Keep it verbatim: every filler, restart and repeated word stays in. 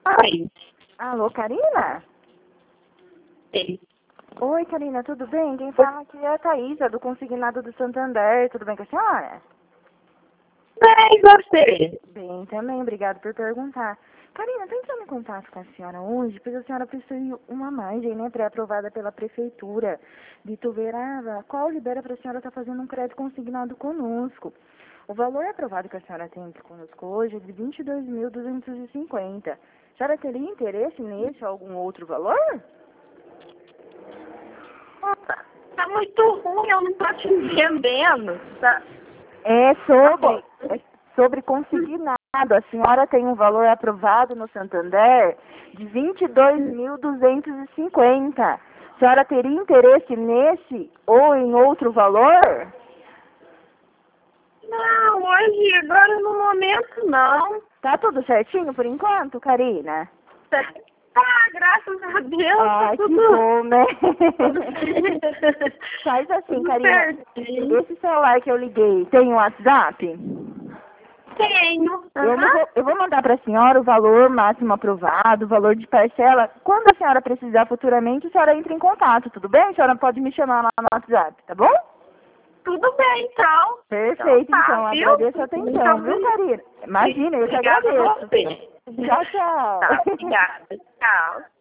Oi. Alô, Karina? Sim. Oi, Karina, tudo bem? Quem fala aqui é a Thaísa, do Consignado do Santander. Tudo bem com a senhora? Bem, você? Bem também, obrigado por perguntar. Karina, tô entrando em contato com a senhora hoje, pois a senhora possui uma margem, né, pré-aprovada pela Prefeitura de Ituverava, a qual libera para a senhora estar fazendo um crédito consignado conosco. O valor aprovado que a senhora tem aqui conosco hoje é de vinte e dois mil duzentos e cinquenta. A senhora teria interesse nesse ou algum outro valor? Nossa, tá muito ruim, eu não tô te entendendo. Tá, É sobre, tá é sobre consignado. A senhora tem um valor aprovado no Santander de vinte e dois mil duzentos e cinquenta. A senhora teria interesse nesse ou em outro valor? Não, hoje, agora no momento não. Tá tudo certinho por enquanto, Karina? Tá, graças a Deus, tá Ai, que tudo... bom, né? tudo Faz assim, tudo Karina. certinho. Esse celular que eu liguei tem um WhatsApp? Tenho. Eu, não Aham. vou, eu vou mandar para a senhora o valor máximo aprovado, o valor de parcela. Quando a senhora precisar futuramente, a senhora entra em contato, tudo bem? A senhora pode me chamar lá no WhatsApp, tá bom? Tudo bem, então. Então Perfeito, tá, então. viu? Agradeço a Muito atenção, viu, obrigada. Karina? Imagina, eu que Obrigada a agradeço. você. Tchau, tchau. Tá, obrigada. Tchau.